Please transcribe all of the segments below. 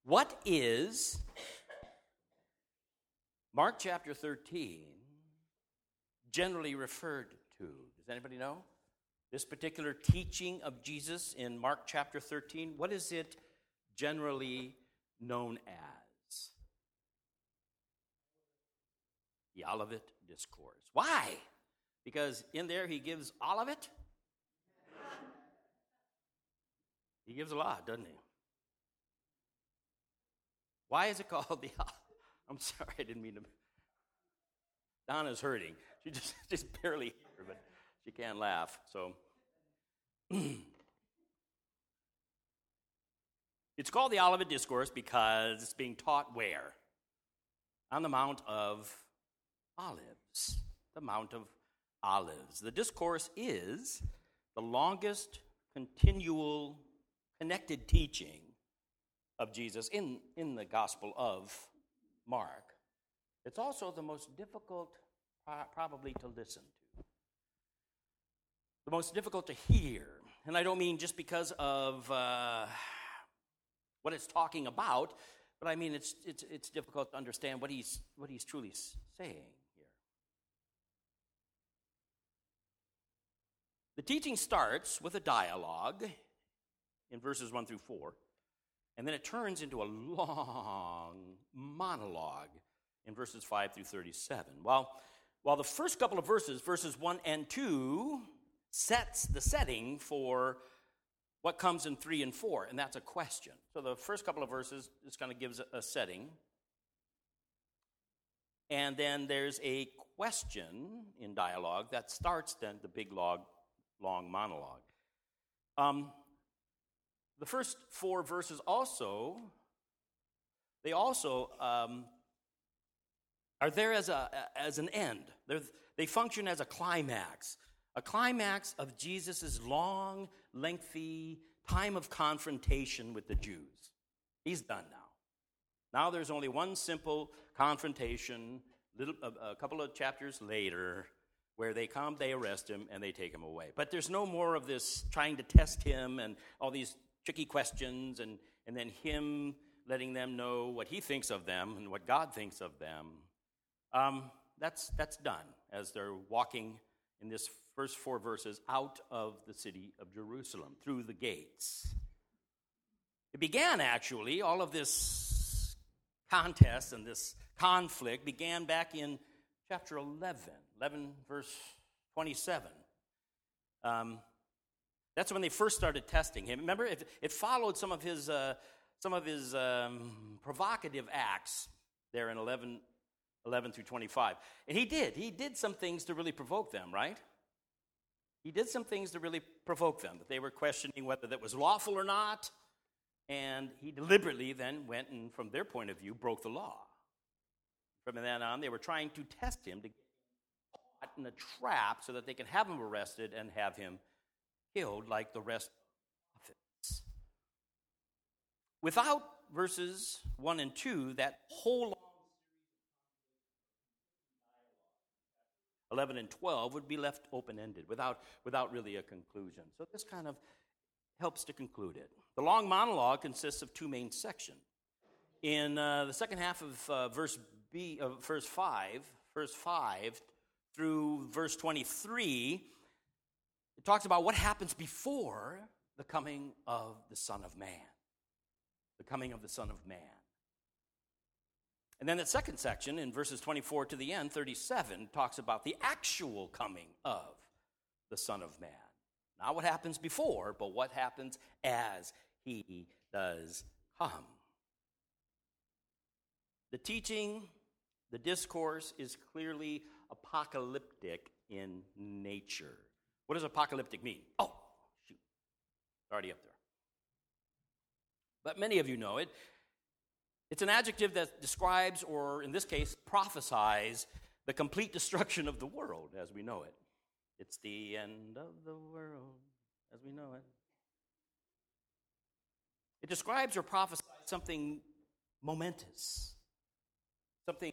What is Mark chapter 13 generally referred to? Does anybody know? This particular teaching of Jesus in Mark chapter 13, what is it generally known as? The Olivet Discourse. Why? Because in there he gives all of it? He gives a lot, doesn't he? Why is it called the Olivet? I'm sorry, I didn't mean to. Donna's hurting. She just barely here, but she can't laugh. So it's called the Olivet Discourse because it's being taught where? On the Mount of Olives. The Mount of Olives. The discourse is the longest continual connected teaching of Jesus in the Gospel of Mark. It's also the most difficult probably to listen to. The most difficult to hear. And I don't mean just because of what it's talking about, but I mean it's difficult to understand what he's truly saying here. The teaching starts with a dialogue in verses 1 through 4, and then it turns into a long monologue in verses 5 through 37. While the first couple of verses 1 and 2, sets the setting for what comes in 3 and 4, and that's a question. So the first couple of verses just kind of gives a setting. And then there's a question in dialogue that starts then the big long monologue. The first 4 verses also are there as an end. They function as a climax of Jesus' long, lengthy time of confrontation with the Jews. He's done now. Now there's only one simple confrontation, a couple of chapters later, where they come, they arrest him, and they take him away. But there's no more of this trying to test him and all these tricky questions and then him letting them know what he thinks of them and what God thinks of them. That's done as they're walking in this first 4 verses out of the city of Jerusalem through the gates. It began actually, all of this contest and this conflict began back in chapter 11 verse 27. That's when they first started testing him. Remember, it followed some of his provocative acts there in 11 through 25. And he did some things to really provoke them, right? He did some things to really provoke them, that they were questioning whether that was lawful or not, and he deliberately then went and, from their point of view, broke the law. From then on, they were trying to test him to get caught in a trap so that they could have him arrested and have him killed like the rest of the prophets. Without verses 1 and 2, that whole 11 and 12 would be left open-ended without really a conclusion. So this kind of helps to conclude it. The long monologue consists of 2 main sections. In the second half of verse 5 through verse 23, it talks about what happens before the coming of the Son of Man. The coming of the Son of Man. And then the second section, in verses 24 to the end, 37, talks about the actual coming of the Son of Man. Not what happens before, but what happens as he does come. The teaching, the discourse, is clearly apocalyptic in nature. What does apocalyptic mean? Oh, shoot. It's already up there. But many of you know it. It's an adjective that describes, or in this case, prophesies the complete destruction of the world as we know it. It's the end of the world as we know it. It describes or prophesies something momentous, something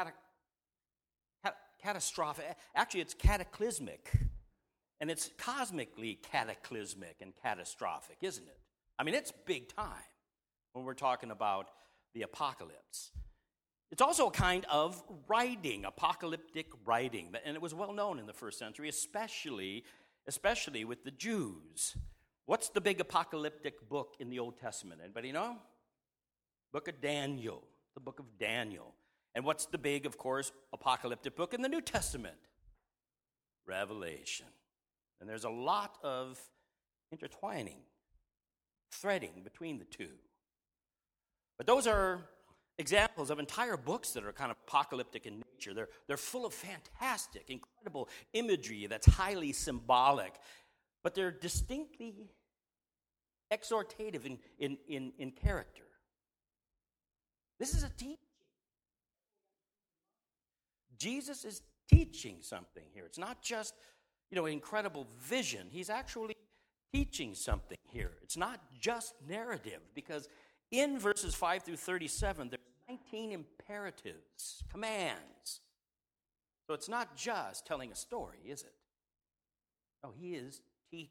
catastrophic. Actually, it's cataclysmic, and it's cosmically cataclysmic and catastrophic, isn't it? I mean, it's big time when we're talking about the apocalypse. It's also a kind of writing, apocalyptic writing, and it was well known in the first century, especially with the Jews. What's the big apocalyptic book in the Old Testament? Anybody know? Book of Daniel, the book of Daniel. And what's the big, of course, apocalyptic book in the New Testament? Revelation. And there's a lot of intertwining, threading between the two. But those are examples of entire books that are kind of apocalyptic in nature. They're full of fantastic, incredible imagery that's highly symbolic, but they're distinctly exhortative in character. This is a teaching. Jesus is teaching something here. It's not just, incredible vision. He's actually teaching something here. It's not just narrative, because in verses 5 through 37, there's 19 imperatives, commands. So it's not just telling a story, is it? No, he is teaching.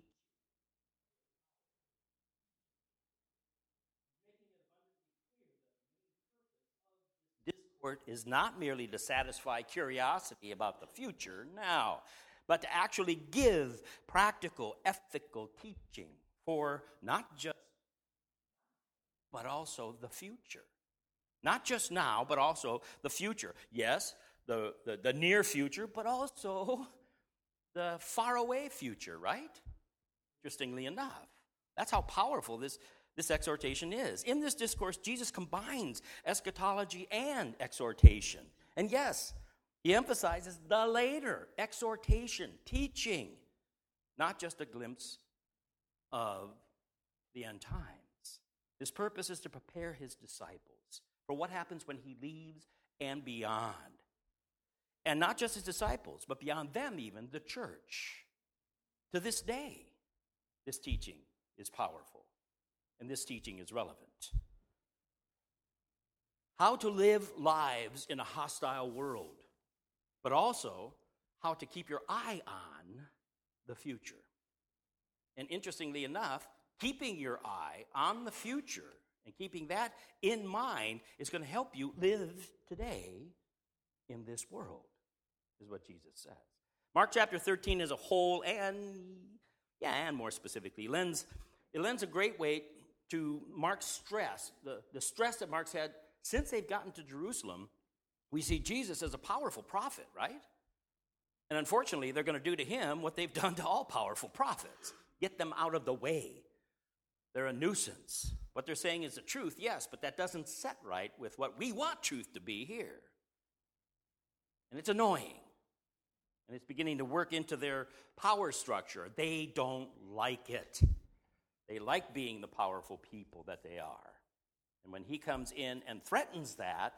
Discourse is not merely to satisfy curiosity about the future now, but to actually give practical, ethical teaching for not just, but also the future. Not just now, but also the future. Yes, the near future, but also the faraway future, right? Interestingly enough. That's how powerful this exhortation is. In this discourse, Jesus combines eschatology and exhortation. And yes, he emphasizes the later, exhortation, teaching, not just a glimpse of the end times. His purpose is to prepare his disciples for what happens when he leaves and beyond. And not just his disciples, but beyond them even, the church. To this day, this teaching is powerful, and this teaching is relevant. How to live lives in a hostile world, but also how to keep your eye on the future. And interestingly enough, keeping your eye on the future and keeping that in mind is going to help you live today in this world, is what Jesus says. Mark chapter 13 as a whole, and more specifically, it lends a great weight to Mark's stress, the stress that Mark's had since they've gotten to Jerusalem. We see Jesus as a powerful prophet, right? And unfortunately, they're going to do to him what they've done to all powerful prophets. Get them out of the way. They're a nuisance. What they're saying is the truth, yes, but that doesn't set right with what we want truth to be here. And it's annoying. And it's beginning to work into their power structure. They don't like it. They like being the powerful people that they are. And when he comes in and threatens that,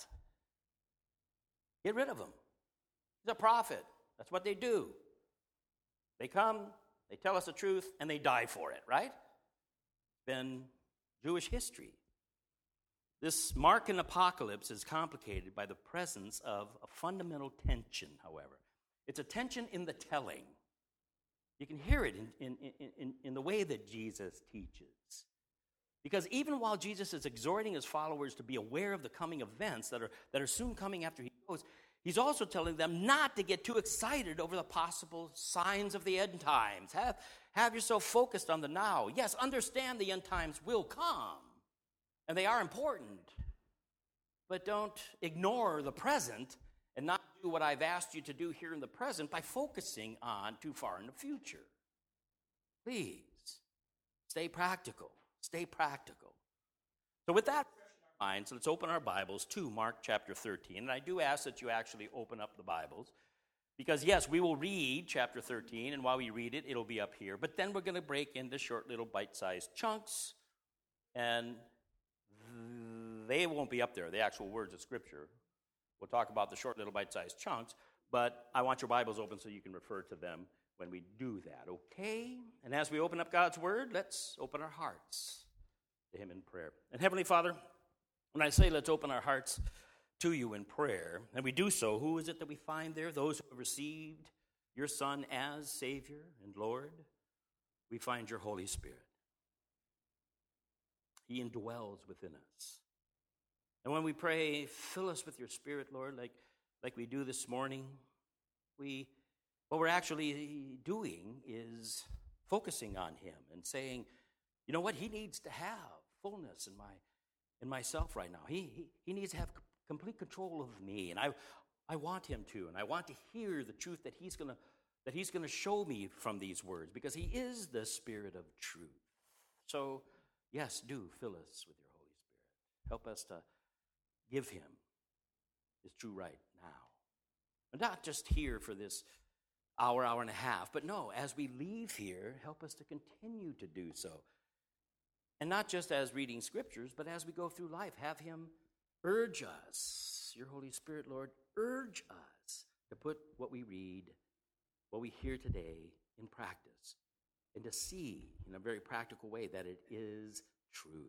get rid of him. He's a prophet. That's what they do. They come, they tell us the truth, and they die for it, right? Been Jewish history. This Markan apocalypse is complicated by the presence of a fundamental tension, however. It's a tension in the telling. You can hear it in the way that Jesus teaches. Because even while Jesus is exhorting his followers to be aware of the coming events that are soon coming after he goes, he's also telling them not to get too excited over the possible signs of the end times. Have yourself focused on the now. Yes, understand the end times will come, and they are important. But don't ignore the present and not do what I've asked you to do here in the present by focusing on too far in the future. Please, stay practical. Stay practical. So with that in mind, let's open our Bibles to Mark chapter 13. And I do ask that you actually open up the Bibles. Because, yes, we will read chapter 13, and while we read it, it'll be up here. But then we're going to break into short little bite-sized chunks, and they won't be up there, the actual words of Scripture. We'll talk about the short little bite-sized chunks, but I want your Bibles open so you can refer to them when we do that, okay? And as we open up God's Word, let's open our hearts to Him in prayer. And Heavenly Father, when I say let's open our hearts to you in prayer, and we do so, who is it that we find there? Those who have received your Son as Savior and Lord. We find your Holy Spirit. He indwells within us. And when we pray, fill us with your Spirit, Lord, like we do this morning, what we're actually doing is focusing on him and saying, you know what, he needs to have fullness in myself right now. He needs to have complete control of me, and I want him to, and I want to hear the truth that he's going to show me from these words, because he is the Spirit of truth. So, yes, do fill us with your Holy Spirit. Help us to give him his true right now. And not just here for this hour and a half, but no, as we leave here, help us to continue to do so. And not just as reading scriptures, but as we go through life, have him urge us, your Holy Spirit, Lord, urge us to put what we read, what we hear today in practice, and to see in a very practical way that it is truth.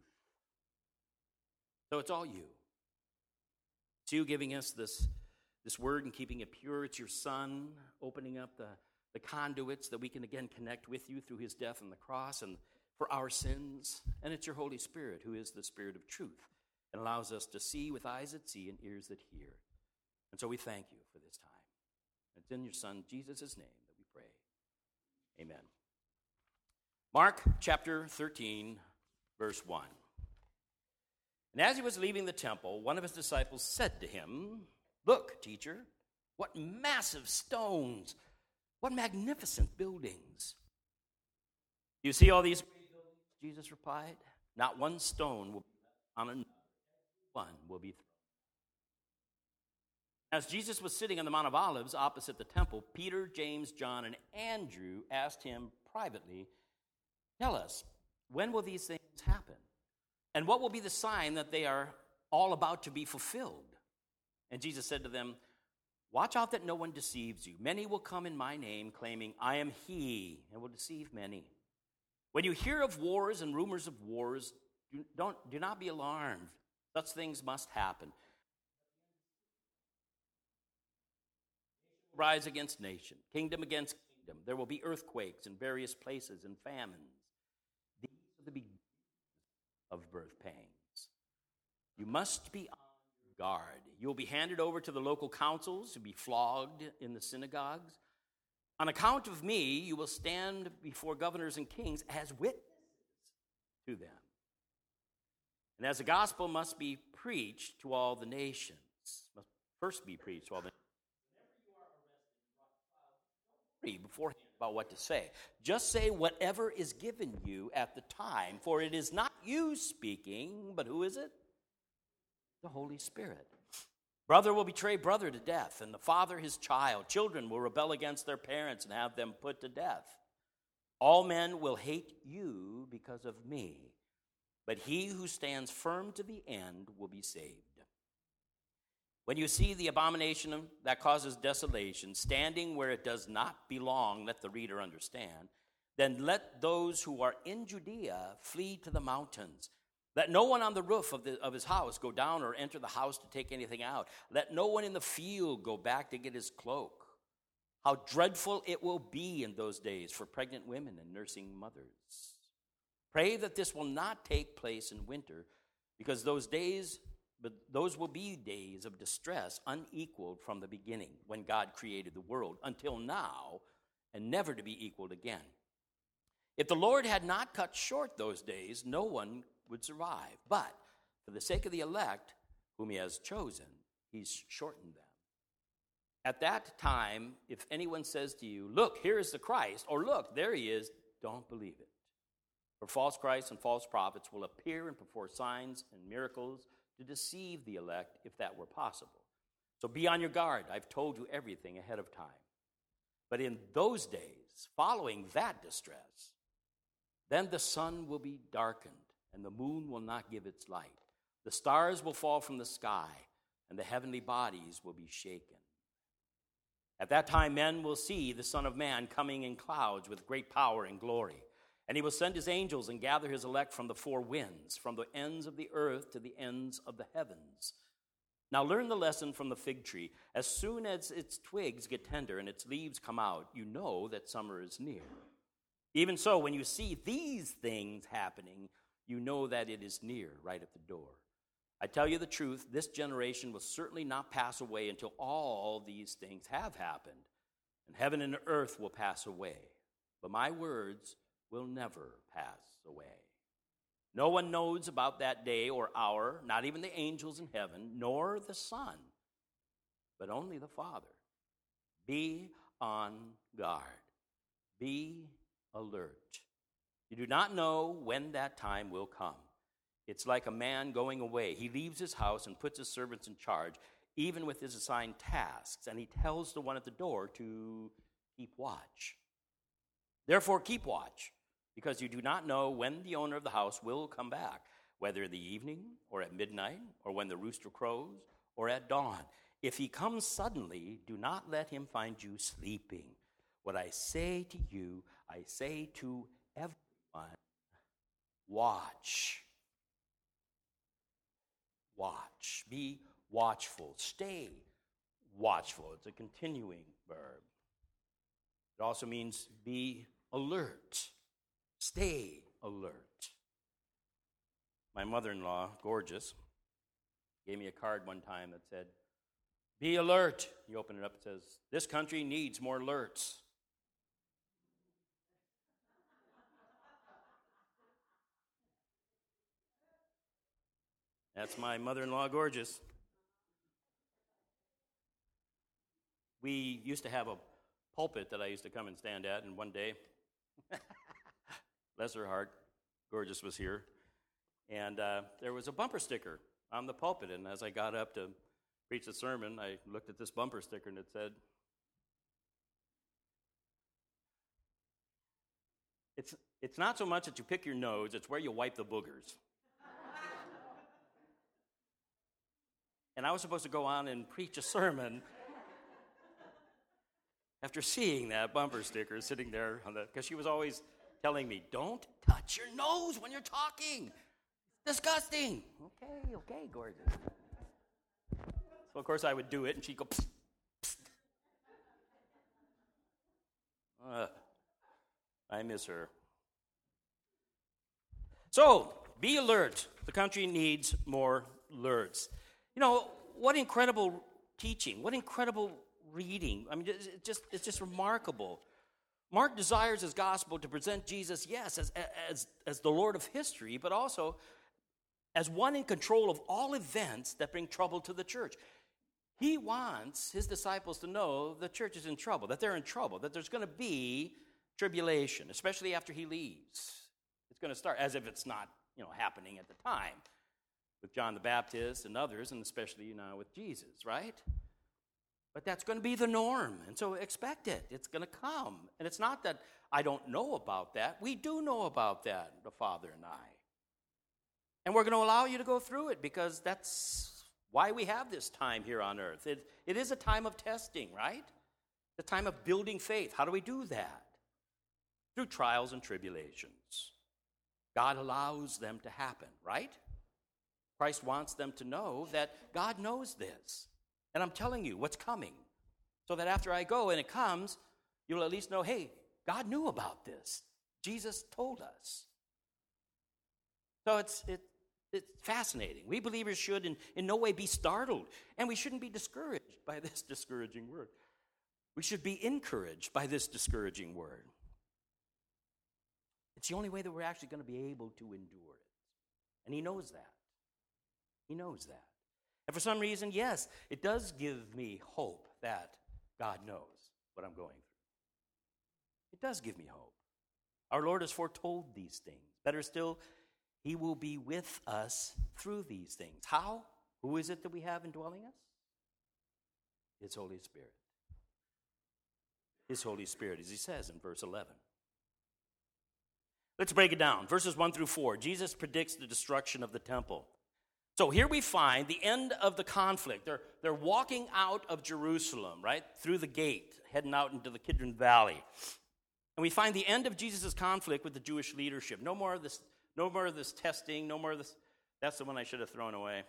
So it's all you. It's you giving us this word and keeping it pure. It's your Son opening up the conduits that we can again connect with you through his death on the cross and for our sins. And it's your Holy Spirit, who is the Spirit of truth and allows us to see with eyes that see and ears that hear. And so we thank you for this time. It's in your Son, Jesus' name, that we pray. Amen. Mark chapter 13, verse 1. And as he was leaving the temple, one of his disciples said to him, "Look, teacher, what massive stones, what magnificent buildings." "You see all these great buildings?" Jesus replied. "Not one stone will be on another. One will be thrown." As Jesus was sitting on the Mount of Olives opposite the temple, Peter, James, John, and Andrew asked him privately, "Tell us, when will these things happen? And what will be the sign that they are all about to be fulfilled?" And Jesus said to them, "Watch out that no one deceives you. Many will come in my name, claiming, 'I am he,' and will deceive many. When you hear of wars and rumors of wars, do not be alarmed. Such things must happen. Rise against nation, kingdom against kingdom. There will be earthquakes in various places and famines. These are the beginnings of birth pangs. You must be on your guard. You will be handed over to the local councils to be flogged in the synagogues. On account of me, you will stand before governors and kings as witnesses to them. And as the gospel must be preached to all the nations, must first be preached to all the nations. Beforehand about what to say. Just say whatever is given you at the time, for it is not you speaking, but who is it? The Holy Spirit. Brother will betray brother to death, and the father his child. Children will rebel against their parents and have them put to death. All men will hate you because of me, but he who stands firm to the end will be saved. When you see the abomination that causes desolation standing where it does not belong, let the reader understand, then let those who are in Judea flee to the mountains. Let no one on the roof of his house go down or enter the house to take anything out. Let no one in the field go back to get his cloak. How dreadful it will be in those days for pregnant women and nursing mothers. Pray that this will not take place in winter, because those will be days of distress unequaled from the beginning, when God created the world, until now, and never to be equaled again. If the Lord had not cut short those days, no one would survive. But for the sake of the elect, whom he has chosen, he's shortened them. At that time, if anyone says to you, 'Look, here is the Christ,' or 'Look, there he is,' don't believe it. For false Christs and false prophets will appear and perform signs and miracles to deceive the elect, if that were possible. So be on your guard. I've told you everything ahead of time. But in those days, following that distress, then the sun will be darkened, and the moon will not give its light. The stars will fall from the sky, and the heavenly bodies will be shaken. At that time, men will see the Son of Man coming in clouds with great power and glory. And he will send his angels and gather his elect from the four winds, from the ends of the earth to the ends of the heavens. Now learn the lesson from the fig tree. As soon as its twigs get tender and its leaves come out, you know that summer is near. Even so, when you see these things happening, you know that it is near, right at the door. I tell you the truth, this generation will certainly not pass away until all these things have happened. And heaven and earth will pass away, but my words will never pass away. No one knows about that day or hour, not even the angels in heaven, nor the Son, but only the Father. Be on guard. Be alert. You do not know when that time will come. It's like a man going away. He leaves his house and puts his servants in charge, even with his assigned tasks, and he tells the one at the door to keep watch. Therefore, keep watch, because you do not know when the owner of the house will come back, whether in the evening or at midnight or when the rooster crows or at dawn. If he comes suddenly, do not let him find you sleeping. What I say to you, I say to everyone, watch. Watch. Be watchful. Stay watchful. It's a continuing verb. It also means be alert. Stay alert. My mother-in-law, gorgeous, gave me a card one time that said, be alert. You open it up, it says, this country needs more alerts. That's my mother-in-law, gorgeous. We used to have a pulpit that I used to come and stand at, and one day, bless her heart, gorgeous was here, and there was a bumper sticker on the pulpit, and as I got up to preach the sermon, I looked at this bumper sticker, and it said, it's not so much that you pick your nose, it's where you wipe the boogers. And I was supposed to go on and preach a sermon after seeing that bumper sticker sitting there, because she was always telling me, don't touch your nose when you're talking. It's disgusting. Okay, gorgeous. So, of course, I would do it, and she'd go, psst, psst. I miss her. So, be alert. The country needs more alerts. You know, what incredible teaching, what incredible reading. I mean, it's just remarkable. Mark desires his gospel to present Jesus, yes, as the Lord of history, but also as one in control of all events that bring trouble to the church. He wants his disciples to know the church is in trouble, that they're in trouble, that there's going to be tribulation, especially after he leaves. It's going to start as if it's not, happening at the time with John the Baptist and others, and especially now with Jesus, right? But that's going to be the norm, and so expect it. It's going to come. And it's not that I don't know about that. We do know about that, the Father and I. And we're going to allow you to go through it because that's why we have this time here on earth. It is a time of testing, right? The time of building faith. How do we do that? Through trials and tribulations. God allows them to happen, right? Christ wants them to know that God knows this. And I'm telling you what's coming. So that after I go and it comes, you'll at least know, hey, God knew about this. Jesus told us. So it's fascinating. We believers should in no way be startled. And we shouldn't be discouraged by this discouraging word. We should be encouraged by this discouraging word. It's the only way that we're actually going to be able to endure it. And he knows that. He knows that. And for some reason, yes, it does give me hope that God knows what I'm going through. It does give me hope. Our Lord has foretold these things. Better still, he will be with us through these things. How? Who is it that we have indwelling us? His Holy Spirit. His Holy Spirit, as he says in verse 11. Let's break it down. Verses 1 through 4. Jesus predicts the destruction of the temple. So here we find the end of the conflict. They're walking out of Jerusalem, right, through the gate, heading out into the Kidron Valley. And we find the end of Jesus' conflict with the Jewish leadership. No more of this testing, no more of this. That's the one I should have thrown away.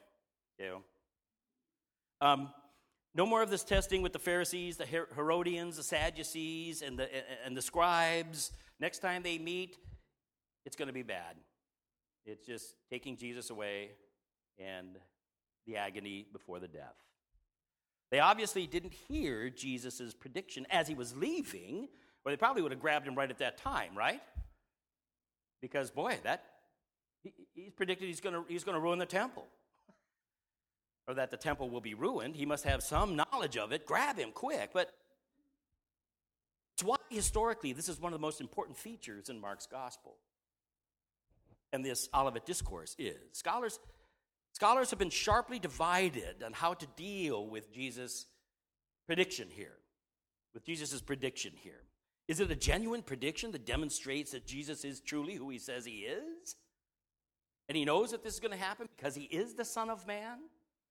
No more of this testing with the Pharisees, the Herodians, the Sadducees, and the scribes. Next time they meet, it's going to be bad. It's just taking Jesus away and the agony before the death. They obviously didn't hear Jesus' prediction as he was leaving, or they probably would have grabbed him right at that time, right? Because, boy, he's predicted he's going to ruin the temple, or that the temple will be ruined. He must have some knowledge of it. Grab him quick. But it's why, historically, this is one of the most important features in Mark's gospel. And this Olivet Discourse is. Scholars have been sharply divided on how to deal with Jesus' prediction here, with Jesus' prediction here. Is it a genuine prediction that demonstrates that Jesus is truly who he says he is? And he knows that this is going to happen because he is the Son of Man?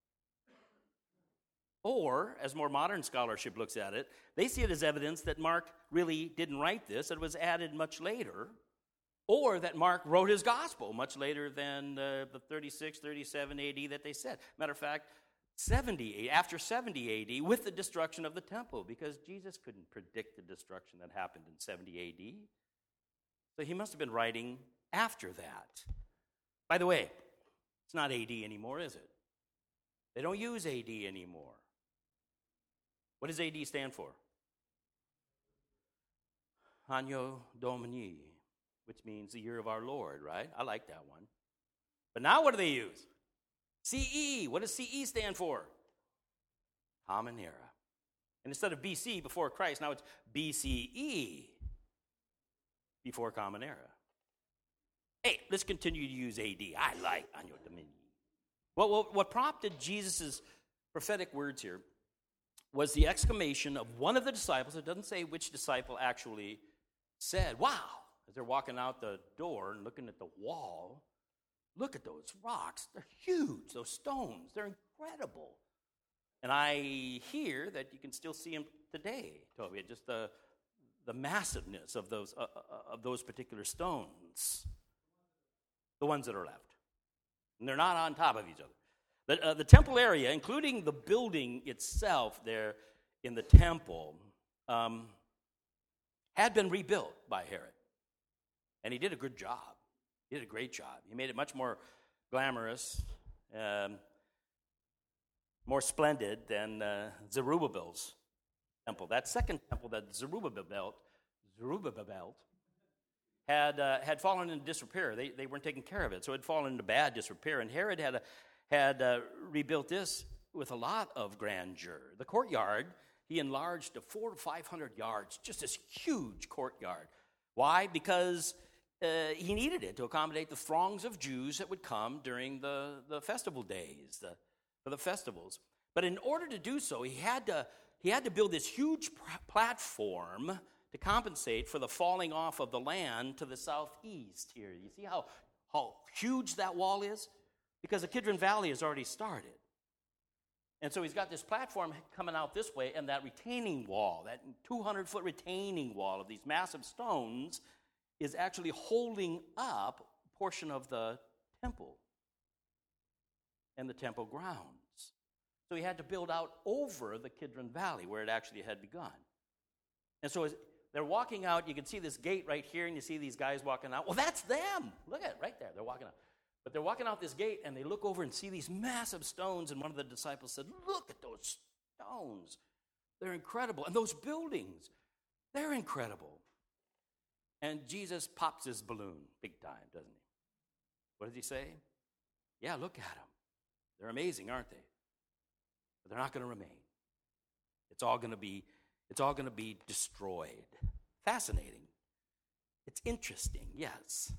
Or, as more modern scholarship looks at it, they see it as evidence that Mark really didn't write this, it was added much later, or that Mark wrote his gospel much later than the 36, 37 AD that they said. Matter of fact, after 70 AD, with the destruction of the temple, because Jesus couldn't predict the destruction that happened in 70 AD. So he must have been writing after that. By the way, it's not AD anymore, is it? They don't use AD anymore. What does AD stand for? Anno Domini, which means the year of our Lord, right? I like that one. But now what do they use? CE. What does CE stand for? Common Era. And instead of BC, before Christ, now it's BCE, before Common Era. Hey, let's continue to use AD. I like Anno Domini. Well, what prompted Jesus' prophetic words here was the exclamation of one of the disciples. It doesn't say which disciple actually said, "Wow," as they're walking out the door and looking at the wall. "Look at those rocks. They're huge. Those stones. They're incredible." And I hear that you can still see them today, Toby, just the massiveness of those particular stones, the ones that are left. And they're not on top of each other. The temple area, including the building itself there in the temple, had been rebuilt by Herod. And he did a good job. He did a great job. He made it much more glamorous, more splendid than Zerubbabel's temple. That second temple that Zerubbabel built had fallen into disrepair. They weren't taking care of it, so it had fallen into bad disrepair. And Herod had rebuilt this with a lot of grandeur. The courtyard, he enlarged to 400 to 500 yards, just this huge courtyard. Why? Because he needed it to accommodate the throngs of Jews that would come during the festival days, for the festivals. But in order to do so, he had to build this huge platform to compensate for the falling off of the land to the southeast here. You see how huge that wall is? Because the Kidron Valley has already started. And so he's got this platform coming out this way, and that retaining wall, that 200-foot retaining wall of these massive stones, is actually holding up a portion of the temple and the temple grounds. So he had to build out over the Kidron Valley where it actually had begun. And so as they're walking out, you can see this gate right here, and you see these guys walking out. Well, that's them. Look at it right there. They're walking out. But they're walking out this gate, and they look over and see these massive stones, and one of the disciples said, "Look at those stones. They're incredible. And those buildings, they're incredible." And Jesus pops his balloon big time, doesn't he? What does he say? "Yeah, look at them. They're amazing, aren't they? But they're not going to remain. It's all going to be destroyed." Fascinating. It's interesting, yes.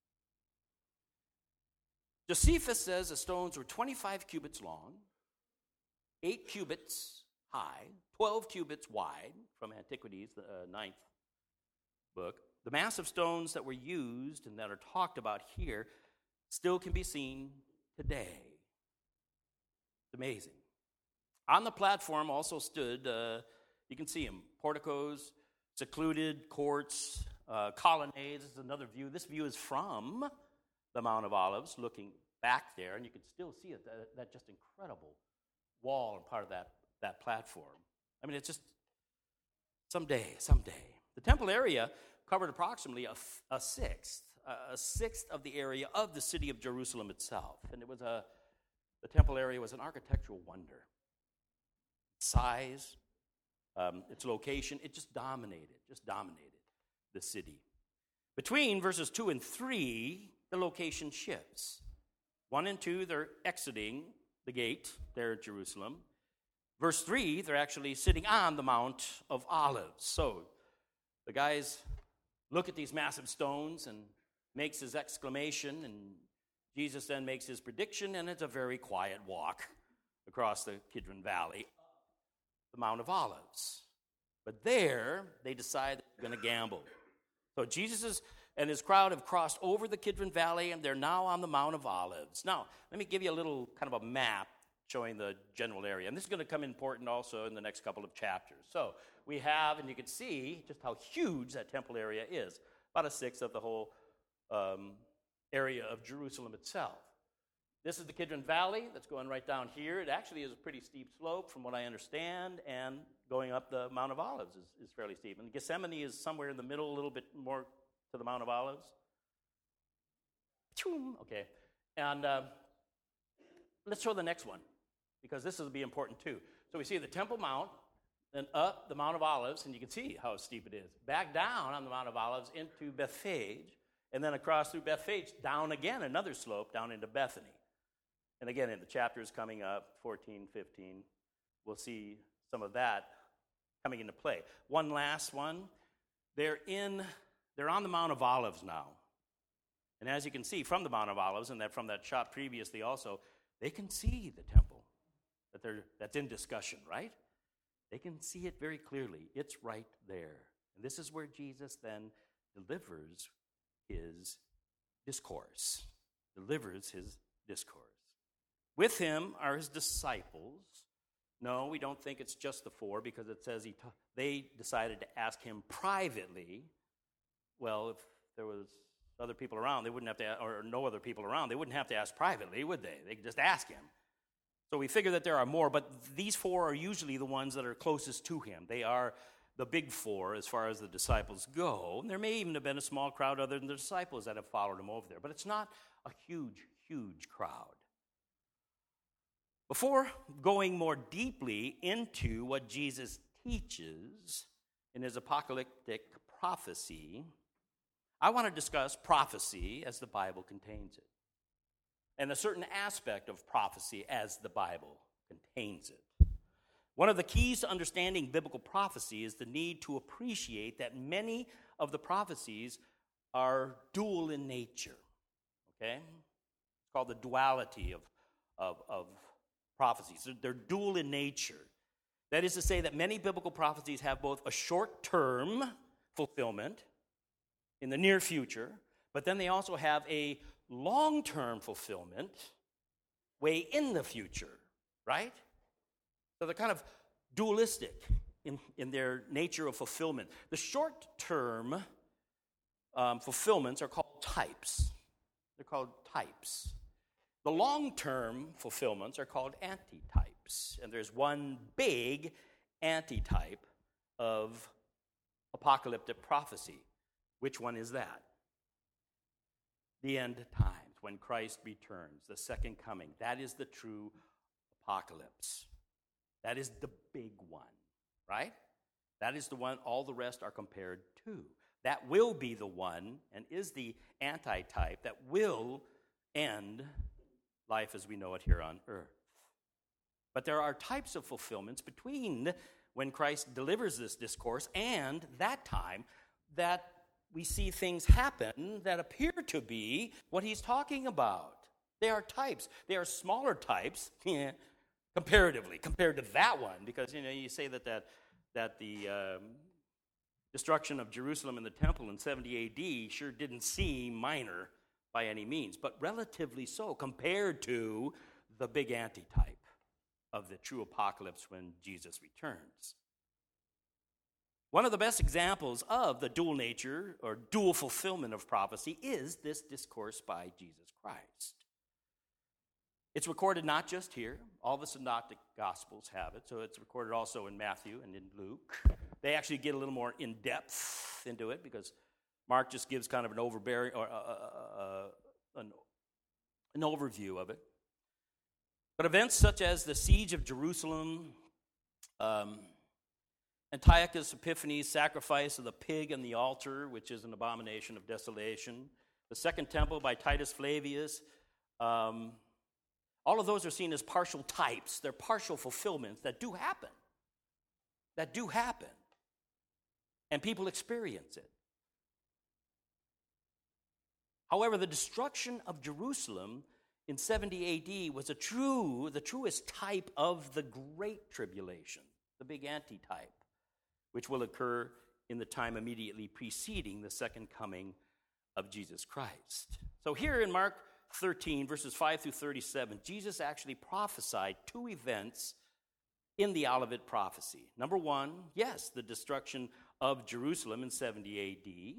Josephus says the stones were 25 cubits long, 8 cubits high, 12 cubits wide, from Antiquities, the 9th book. The massive stones that were used and that are talked about here still can be seen today. It's amazing. On the platform also stood, you can see them, porticos, secluded courts, colonnades. This is another view. This view is from the Mount of Olives, looking back there, and you can still see it, that just incredible wall and part of that platform. I mean, it's just someday. The temple area covered approximately a sixth a sixth of the area of the city of Jerusalem itself. And the temple area was an architectural wonder. Size, its location, it just dominated the city. Between verses 2 and 3, the location shifts. 1 and 2, they're exiting the gate there at Jerusalem. Verse 3, they're actually sitting on the Mount of Olives. So the guys look at these massive stones and makes his exclamation, and Jesus then makes his prediction, and it's a very quiet walk across the Kidron Valley, the Mount of Olives. But there, they decide they're going to gamble. So Jesus and his crowd have crossed over the Kidron Valley, and they're now on the Mount of Olives. Now, let me give you a little kind of a map showing the general area. And this is going to come important also in the next couple of chapters. So we have, and you can see just how huge that temple area is, about a sixth of the whole area of Jerusalem itself. This is the Kidron Valley that's going right down here. It actually is a pretty steep slope from what I understand, and going up the Mount of Olives is fairly steep. And Gethsemane is somewhere in the middle, a little bit more to the Mount of Olives. Okay, and let's show the next one, because this will be important too. So we see the Temple Mount, then up the Mount of Olives, and you can see how steep it is. Back down on the Mount of Olives into Bethphage, and then across through Bethphage, down again, another slope, down into Bethany. And again, in the chapters coming up, 14, 15, we'll see some of that coming into play. One last one. They're on the Mount of Olives now. And as you can see from the Mount of Olives, and from that shot previously also, they can see the temple that's in discussion, right? They can see it very clearly. It's right there. And this is where Jesus then delivers his discourse. With him are his disciples. No, we don't think it's just the four, because it says they decided to ask him privately. Well, if there was other people around, they wouldn't have to, or no other people around, they wouldn't have to ask privately, would they? They could just ask him. So we figure that there are more, but these four are usually the ones that are closest to him. They are the big four as far as the disciples go. And there may even have been a small crowd other than the disciples that have followed him over there, but it's not a huge, huge crowd. Before going more deeply into what Jesus teaches in his apocalyptic prophecy, I want to discuss prophecy as the Bible contains it, and a certain aspect of prophecy as the Bible contains it. One of the keys to understanding biblical prophecy is the need to appreciate that many of the prophecies are dual in nature. Okay? It's called the duality of prophecies. They're dual in nature. That is to say that many biblical prophecies have both a short-term fulfillment in the near future, but then they also have a long-term fulfillment way in the future, right? So they're kind of dualistic in their nature of fulfillment. The short-term fulfillments are called types. They're called types. The long-term fulfillments are called antitypes. And there's one big antitype of apocalyptic prophecy. Which one is that? The end times, when Christ returns, the second coming. That is the true apocalypse. That is the big one, right? That is the one all the rest are compared to. That will be the one and is the antitype that will end life as we know it here on earth. But there are types of fulfillments between when Christ delivers this discourse and that time that we see things happen that appear to be what he's talking about. They are types. They are smaller types, comparatively, compared to that one, because you say that the destruction of Jerusalem and the temple in 70 AD sure didn't seem minor by any means, but relatively so compared to the big antitype of the true apocalypse when Jesus returns. One of the best examples of the dual nature or dual fulfillment of prophecy is this discourse by Jesus Christ. It's recorded not just here. All the synoptic gospels have it, so it's recorded also in Matthew and in Luke. They actually get a little more in-depth into it because Mark just gives kind of an overbearing or an overview of it. But events such as the siege of Jerusalem, Antiochus Epiphanes' sacrifice of the pig and the altar, which is an abomination of desolation, the second temple by Titus Flavius, all of those are seen as partial types. They're partial fulfillments that do happen. That do happen. And people experience it. However, the destruction of Jerusalem in 70 AD was the truest type of the Great Tribulation, the big antitype, which will occur in the time immediately preceding the second coming of Jesus Christ. So here in Mark 13, verses 5 through 37, Jesus actually prophesied two events in the Olivet prophecy. Number one, yes, the destruction of Jerusalem in 70 AD,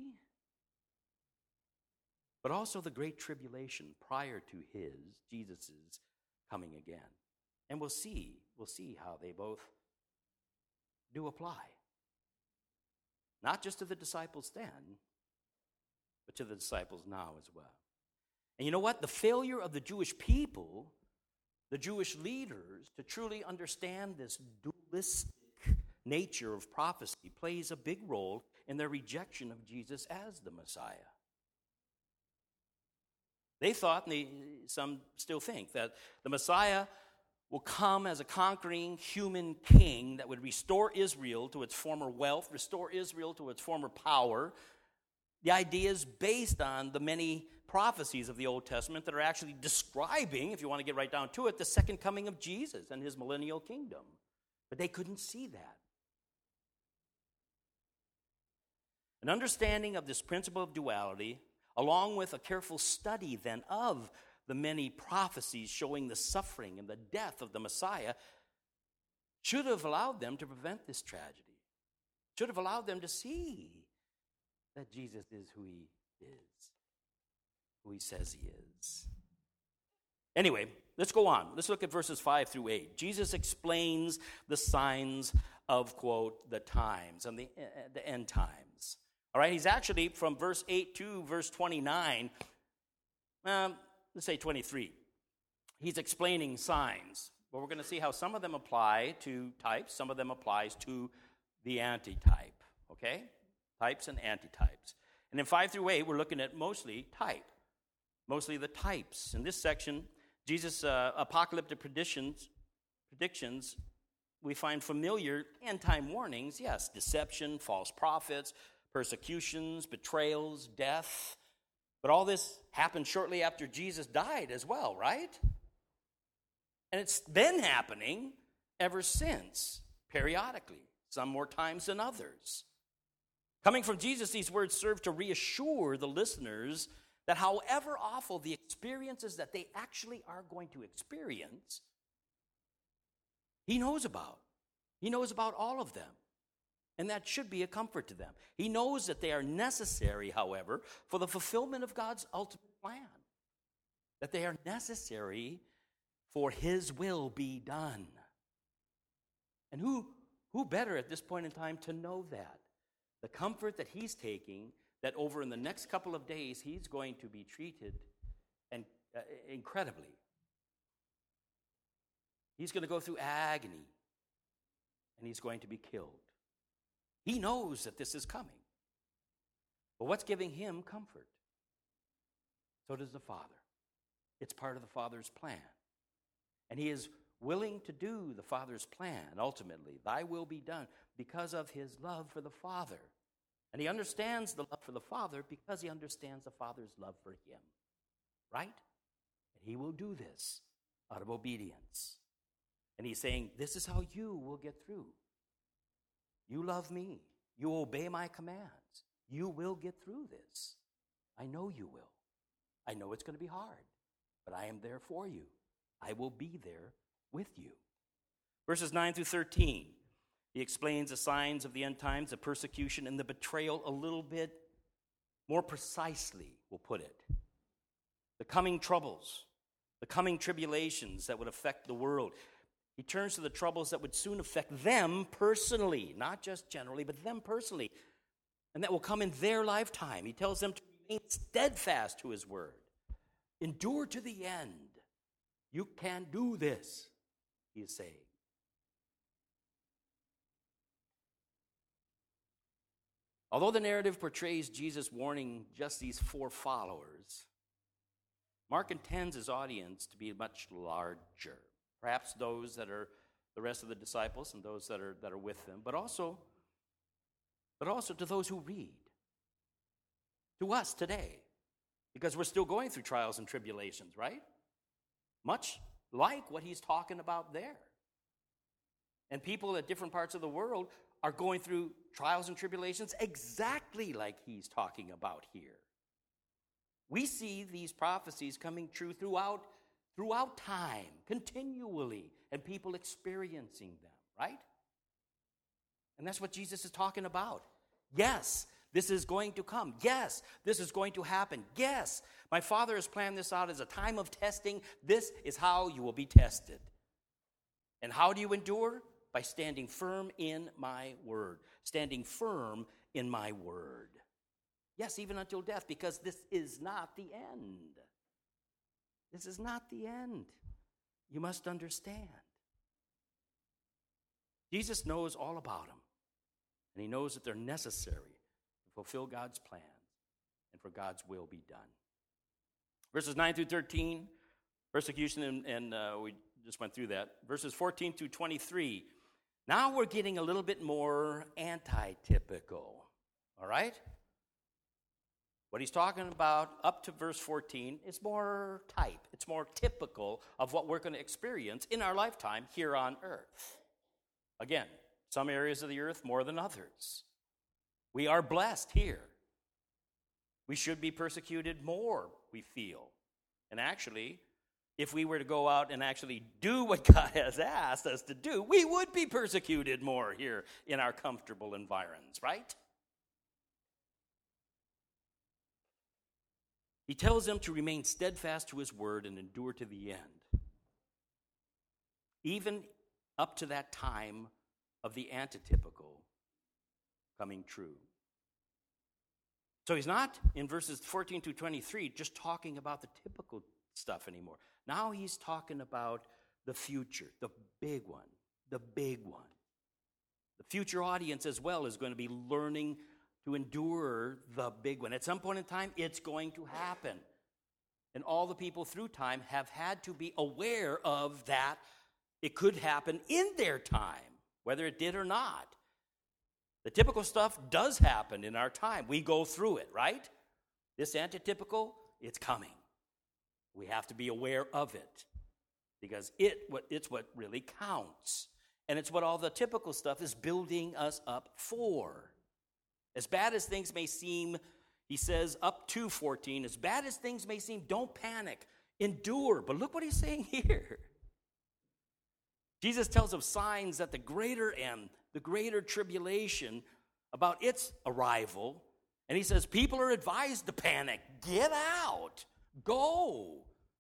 but also the Great Tribulation prior to Jesus' coming again. And we'll see how they both do apply. Not just to the disciples then, but to the disciples now as well. And you know what? The failure of the Jewish people, the Jewish leaders, to truly understand this dualistic nature of prophecy plays a big role in their rejection of Jesus as the Messiah. They thought, and some still think, that the Messiah will come as a conquering human king that would restore Israel to its former wealth, restore Israel to its former power. The idea is based on the many prophecies of the Old Testament that are actually describing, if you want to get right down to it, the second coming of Jesus and his millennial kingdom. But they couldn't see that. An understanding of this principle of duality, along with a careful study then of the many prophecies showing the suffering and the death of the Messiah, should have allowed them to prevent this tragedy. Should have allowed them to see that Jesus is who he is, who he says he is. Anyway, let's go on. Let's look at verses 5 through 8. Jesus explains the signs of, quote, the times and the end times. All right, he's actually from verse 8 to verse 29, let's say 23. He's explaining signs. But we're going to see how some of them apply to types, some of them applies to the antitype, okay? Types and antitypes. And in 5 through 8, we're looking at mostly type, mostly the types. In this section, Jesus' apocalyptic predictions, we find familiar end-time warnings, yes, deception, false prophets, persecutions, betrayals, death. But all this happened shortly after Jesus died as well, right? And it's been happening ever since, periodically, some more times than others. Coming from Jesus, these words serve to reassure the listeners that however awful the experiences that they actually are going to experience, he knows about. He knows about all of them. And that should be a comfort to them. He knows that they are necessary, however, for the fulfillment of God's ultimate plan. That they are necessary for his will be done. And who better at this point in time to know that? The comfort that he's taking, that over in the next couple of days, he's going to be treated and incredibly. He's going to go through agony, and he's going to be killed. He knows that this is coming. But what's giving him comfort? So does the Father. It's part of the Father's plan. And he is willing to do the Father's plan, ultimately. Thy will be done, because of his love for the Father. And he understands the love for the Father because he understands the Father's love for him. Right? And he will do this out of obedience. And he's saying, this is how you will get through. You love me. You obey my commands. You will get through this. I know you will. I know it's going to be hard, but I am there for you. I will be there with you. Verses 9 through 13, he explains the signs of the end times, the persecution, and the betrayal a little bit more precisely, we'll put it. The coming troubles, the coming tribulations that would affect the world. He turns to the troubles that would soon affect them personally, not just generally, but them personally. And that will come in their lifetime. He tells them to remain steadfast to his word. Endure to the end. You can do this, he is saying. Although the narrative portrays Jesus warning just these 4 followers, Mark intends his audience to be much larger. Perhaps those that are the rest of the disciples and those that are with them, but also to those who read, to us today, because we're still going through trials and tribulations, right? Much like what he's talking about there. And people at different parts of the world are going through trials and tribulations exactly like he's talking about here. We see these prophecies coming true throughout time, continually, and people experiencing them, right? And that's what Jesus is talking about. Yes, this is going to come. Yes, this is going to happen. Yes, my Father has planned this out as a time of testing. This is how you will be tested. And how do you endure? By standing firm in my word. Standing firm in my word. Yes, even until death, because this is not the end. This is not the end. You must understand. Jesus knows all about them. And he knows that they're necessary to fulfill God's plan and for God's will be done. Verses 9 through 13, persecution, and we just went through that. Verses 14 through 23. Now we're getting a little bit more anti-typical. All right? What he's talking about up to verse 14 is more type. It's more typical of what we're going to experience in our lifetime here on earth. Again, some areas of the earth more than others. We are blessed here. We should be persecuted more, we feel. And actually, if we were to go out and actually do what God has asked us to do, we would be persecuted more here in our comfortable environs, right? He tells them to remain steadfast to his word and endure to the end. Even up to that time of the antitypical coming true. So he's not, in verses 14 to 23, just talking about the typical stuff anymore. Now he's talking about the future, the big one, the big one. The future audience as well is going to be learning to endure the big one. At some point in time, it's going to happen. And all the people through time have had to be aware of that. It could happen in their time, whether it did or not. The typical stuff does happen in our time. We go through it, right? This antitypical, it's coming. We have to be aware of it because it's what really counts. And it's what all the typical stuff is building us up for. As bad as things may seem, he says up to 14, as bad as things may seem, don't panic, endure. But look what he's saying here. Jesus tells of signs that the greater end, the greater tribulation about its arrival. And he says people are advised to panic. Get out. Go.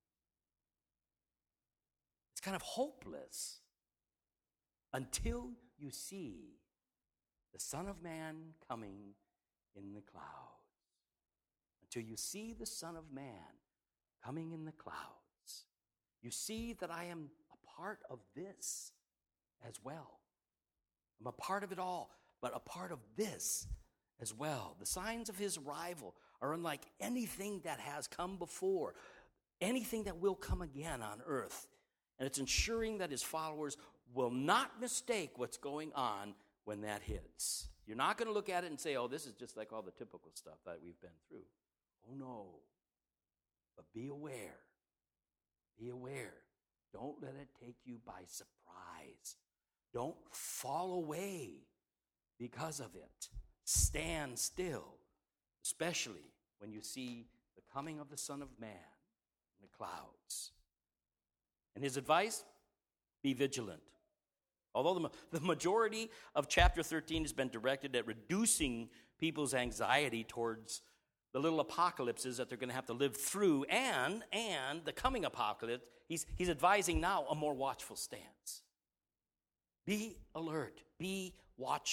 It's kind of hopeless until you see the Son of Man coming in the clouds. Until you see the Son of Man coming in the clouds. You see that I am a part of this as well. I'm a part of it all, but a part of this as well. The signs of his arrival are unlike anything that has come before, anything that will come again on earth. And it's ensuring that his followers will not mistake what's going on when that hits. You're not going to look at it and say, oh, this is just like all the typical stuff that we've been through. Oh, no. But be aware. Be aware. Don't let it take you by surprise. Don't fall away because of it. Stand still, especially when you see the coming of the Son of Man in the clouds. And his advice, be vigilant. Although the majority of chapter 13 has been directed at reducing people's anxiety towards the little apocalypses that they're going to have to live through and the coming apocalypse, he's advising now a more watchful stance. Be alert. Be watching.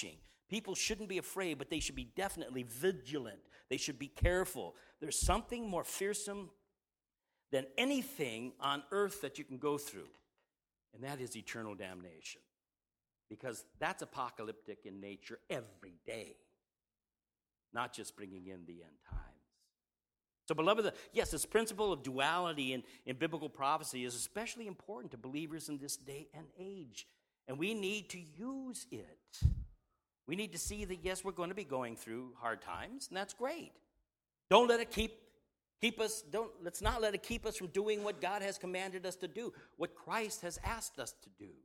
People shouldn't be afraid, but they should be definitely vigilant. They should be careful. There's something more fearsome than anything on earth that you can go through, and that is eternal damnation. Because that's apocalyptic in nature every day, not just bringing in the end times. So, beloved, yes, this principle of duality in biblical prophecy is especially important to believers in this day and age, and we need to use it. We need to see that, yes, we're going to be going through hard times, and that's great. Don't let it keep us. Let's not let it keep us from doing what God has commanded us to do, what Christ has asked us to do.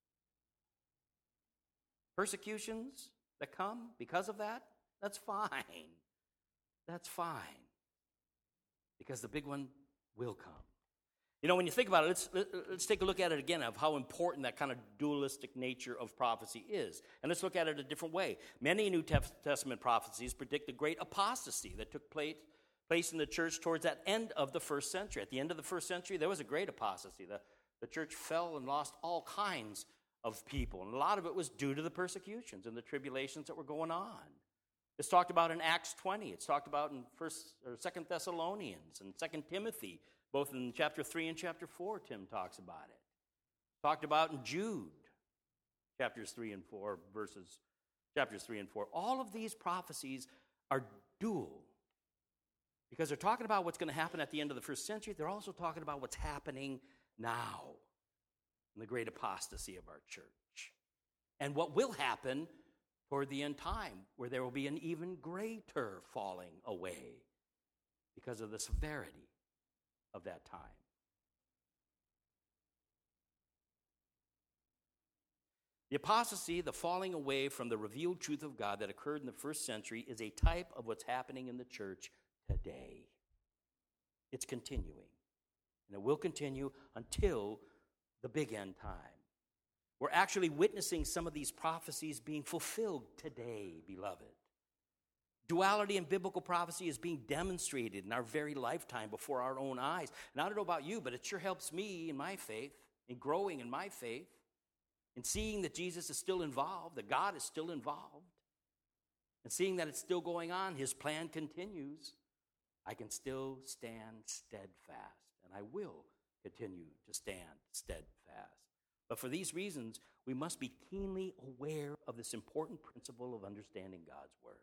Persecutions that come because of that, that's fine. That's fine. Because the big one will come. You know, when you think about it, let's take a look at it again of how important that kind of dualistic nature of prophecy is. And let's look at it a different way. Many New Testament prophecies predict the great apostasy that took place in the church towards that end of the first century. At the end of the first century, there was a great apostasy. The church fell and lost all kinds of people. And a lot of it was due to the persecutions and the tribulations that were going on. It's talked about in Acts 20. It's talked about in 1st or 2nd Thessalonians and 2nd Timothy. Both in chapter 3 and chapter 4, Tim talks about it. Talked about in Jude, chapters 3 and 4. All of these prophecies are dual because they're talking about what's going to happen at the end of the first century. They're also talking about what's happening now in the great apostasy of our church and what will happen toward the end time, where there will be an even greater falling away because of the severity of that time. The apostasy, the falling away from the revealed truth of God that occurred in the first century, is a type of what's happening in the church today. It's continuing, and it will continue until the big end time. We're actually witnessing some of these prophecies being fulfilled today, beloved. Duality in biblical prophecy is being demonstrated in our very lifetime before our own eyes. And I don't know about you, but it sure helps me in my faith, in growing in my faith, in seeing that Jesus is still involved, that God is still involved, and seeing that it's still going on, his plan continues. I can still stand steadfast, and I will continue to stand steadfast. But for these reasons, we must be keenly aware of this important principle of understanding God's word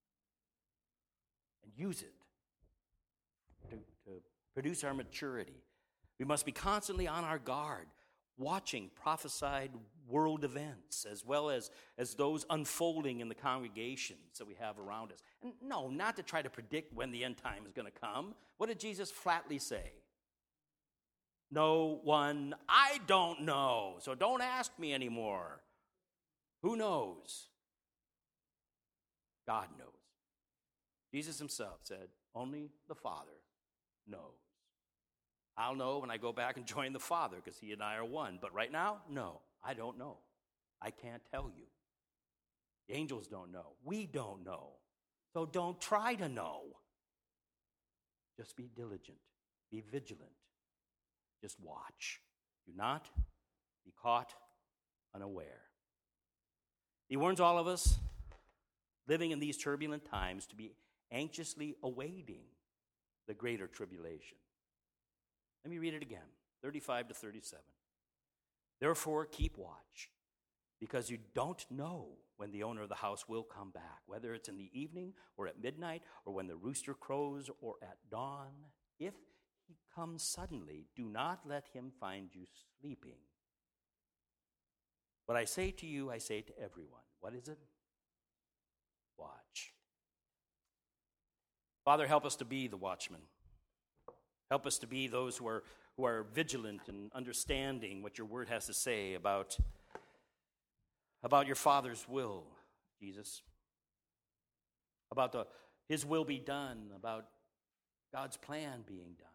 and use it to produce our maturity. We must be constantly on our guard, watching prophesied world events as well as those unfolding in the congregations that we have around us. And no, not to try to predict when the end time is going to come. What did Jesus flatly say? No one, I don't know, so don't ask me anymore. Who knows? God knows. Jesus himself said, only the Father knows. I'll know when I go back and join the Father because he and I are one. But right now, no, I don't know. I can't tell you. The angels don't know. We don't know. So don't try to know. Just be diligent. Be vigilant. Just watch. Do not be caught unaware. He warns all of us living in these turbulent times to be anxiously awaiting the greater tribulation. Let me read it again, 35 to 37. Therefore, keep watch, because you don't know when the owner of the house will come back, whether it's in the evening or at midnight or when the rooster crows or at dawn. If he comes suddenly, do not let him find you sleeping. What I say to you, I say to everyone. What is it? Watch. Father, help us to be the watchmen. Help us to be those who are vigilant and understanding what your word has to say about your Father's will, Jesus. About his will be done, about God's plan being done.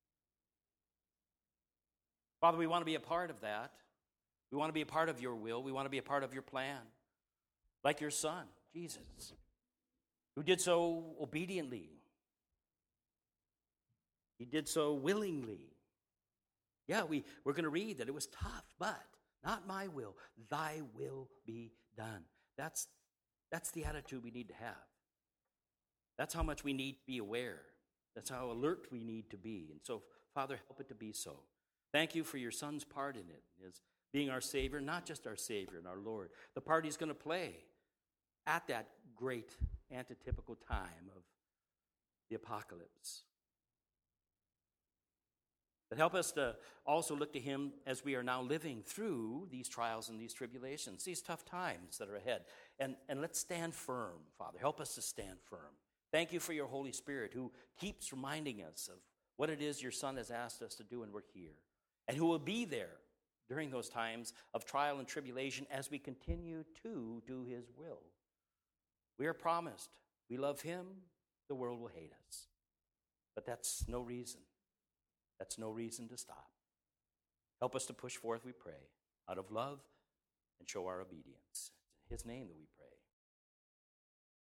Father, we want to be a part of that. We want to be a part of your will. We want to be a part of your plan. Like your Son, Jesus, who did so obediently. He did so willingly. Yeah, we're going to read that it was tough, but not my will, thy will be done. That's That's the attitude we need to have. That's how much we need to be aware. That's how alert we need to be. And so, Father, help it to be so. Thank you for your Son's part in it, as being our Savior, not just our Savior and our Lord. The part he's going to play at that great antitypical time of the apocalypse. But help us to also look to him as we are now living through these trials and these tribulations, these tough times that are ahead. And let's stand firm, Father. Help us to stand firm. Thank you for your Holy Spirit, who keeps reminding us of what it is your Son has asked us to do, and we're here. And who will be there during those times of trial and tribulation as we continue to do his will. We are promised. We love him. The world will hate us. But that's no reason. That's no reason to stop. Help us to push forth, we pray, out of love and show our obedience. It's in his name that we pray.